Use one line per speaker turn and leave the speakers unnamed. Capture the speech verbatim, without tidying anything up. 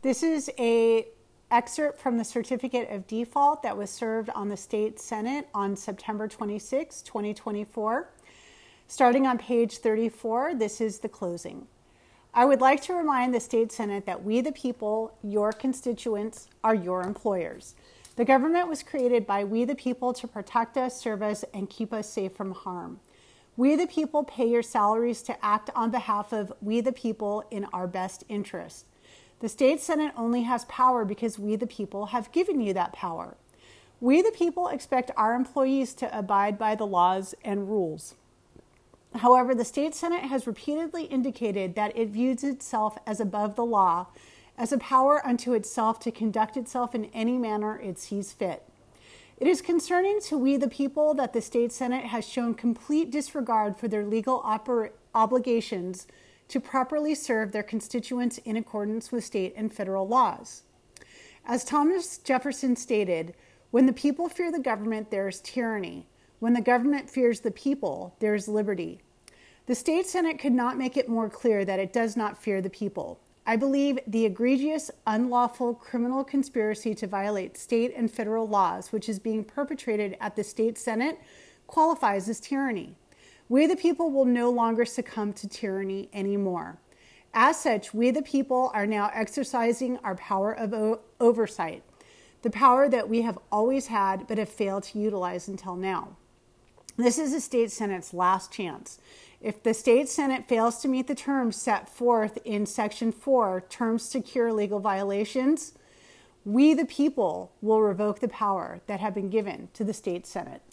This is a excerpt from the certificate of default that was served on the State Senate on September twenty-sixth, twenty twenty-four. Starting on page thirty-four, this is the closing. I would like to remind the State Senate that we the people, your constituents, are your employers. The government was created by we the people to protect us, serve us, and keep us safe from harm. We the people pay your salaries to act on behalf of we the people in our best interest. The State Senate only has power because we the people have given you that power. We the people expect our employees to abide by the laws and rules. However, the State Senate has repeatedly indicated that it views itself as above the law, as a power unto itself to conduct itself in any manner it sees fit. It is concerning to we the people that the State Senate has shown complete disregard for their legal oper- obligations to properly serve their constituents in accordance with state and federal laws. As Thomas Jefferson stated, when the people fear the government, there is tyranny. When the government fears the people, there is liberty. The State Senate could not make it more clear that it does not fear the people. I believe the egregious, unlawful criminal conspiracy to violate state and federal laws, which is being perpetrated at the State Senate, qualifies as tyranny. We the people will no longer succumb to tyranny anymore. As such, we the people are now exercising our power of o- oversight, the power that we have always had but have failed to utilize until now. This is the State Senate's last chance. If the State Senate fails to meet the terms set forth in Section four, Terms to Cure Legal Violations, we the people will revoke the power that have been given to the State Senate.